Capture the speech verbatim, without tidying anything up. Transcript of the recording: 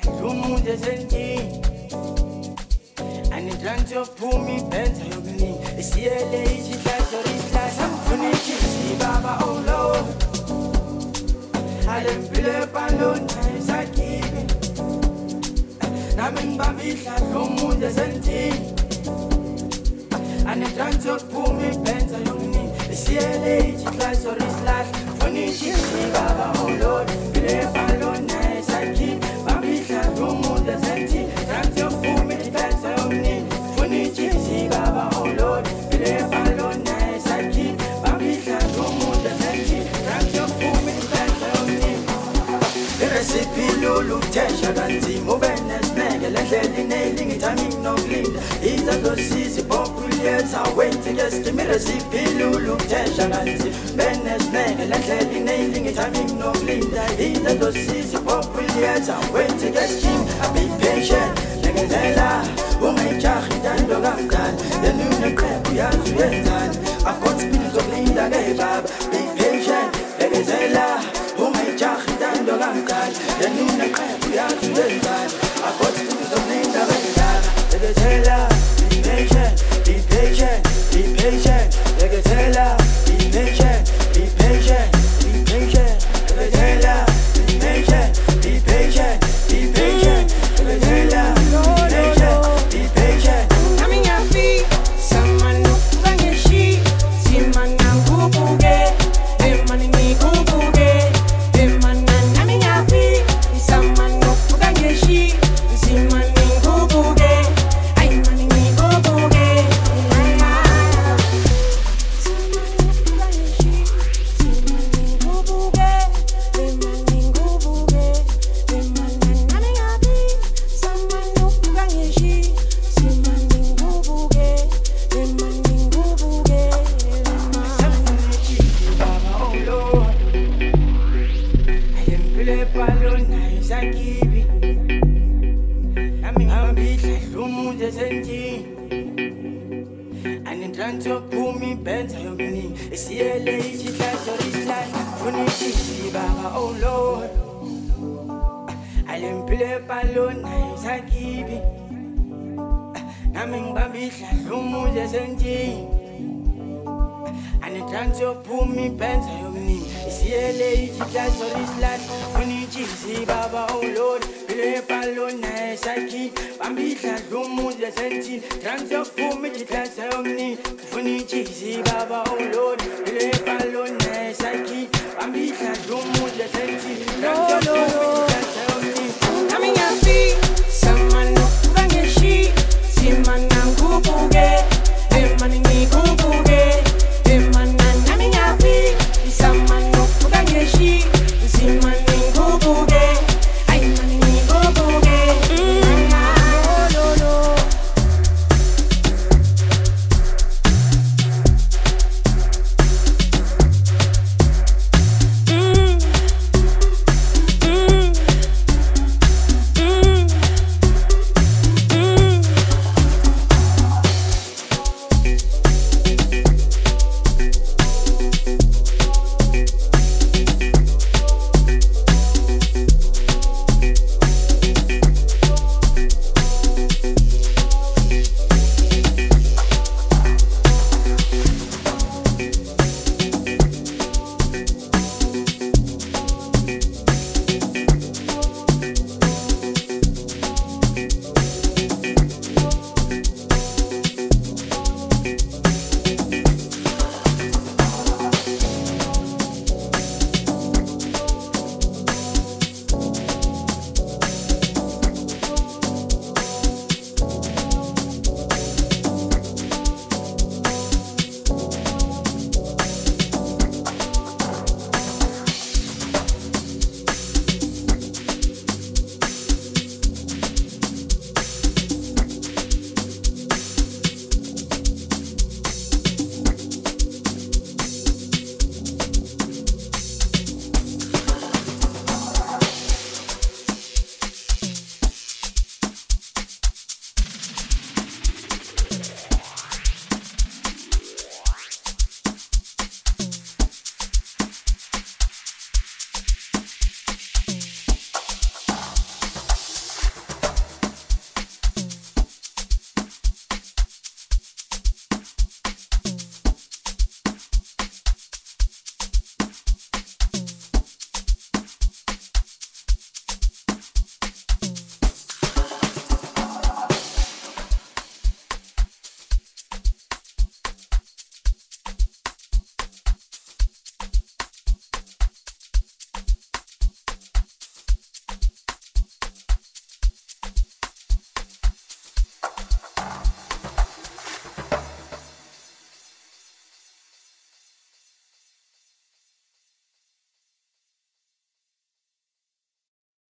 Lumude sentini Anidranti opumi pensa yobni Isiele ichi tasho rislasa Funichi si baba oh Lord Alempile palona isakibi Namin bambisha lumude sentini Anidranti opumi pensa yobni Isiele ichi tasho rislasa Funichi si baba oh Lord Pile palona isakibi Bambisha lumude sentini Tranti opumi pensa yobni Funichi si baba oh Lord Pile palona isakibi Bambisha lumude sentini Tranti opumi pensa yobni Recipe lulu tesha kanzi mubene snake Lendeli nailing it aming no glinda Ita do sisi populets I wait to guess Give me recipe lulu tesha kanzi Bene snake Lendeli nailing it aming no glinda Ita do sisi populets I wait to guess Kim I be patient Negezela Umechachi dando gamdan The new crap we have to get done I've got spirit of linda gay bab Be patient Negezela Umechachi dando gamdan The new crap we have to get done I've got spirit of linda gay bab Negezela Be patient Be patient Be patient Negezela Be patient Be patient Be patient Negezela Be patient Be patient Be patient Negezela Be patient Coming out feet, someone who can get she, see man and who boogie, them man in me who boogie, them man and coming out feet, someone who can get she, see man in who boogie, I'm man in me who boogie, someone who can get she, see man in who boogie, them man in who boogie, them man and coming out feet, someone who can get she. Anidranto pumi pensa yobni Isiele ichi tasho rislasa Funichi si baba oh Lord Alempile palona isakibi Namin bambisha lumude sentini Anidranto pumi pensa yobni Isiele ichi tasho rislasa Funichi si baba oh Lord Pile palona isakibi Bambisha lumude sentini Tranto pumi tasho yobni Funichi si baba oh Lord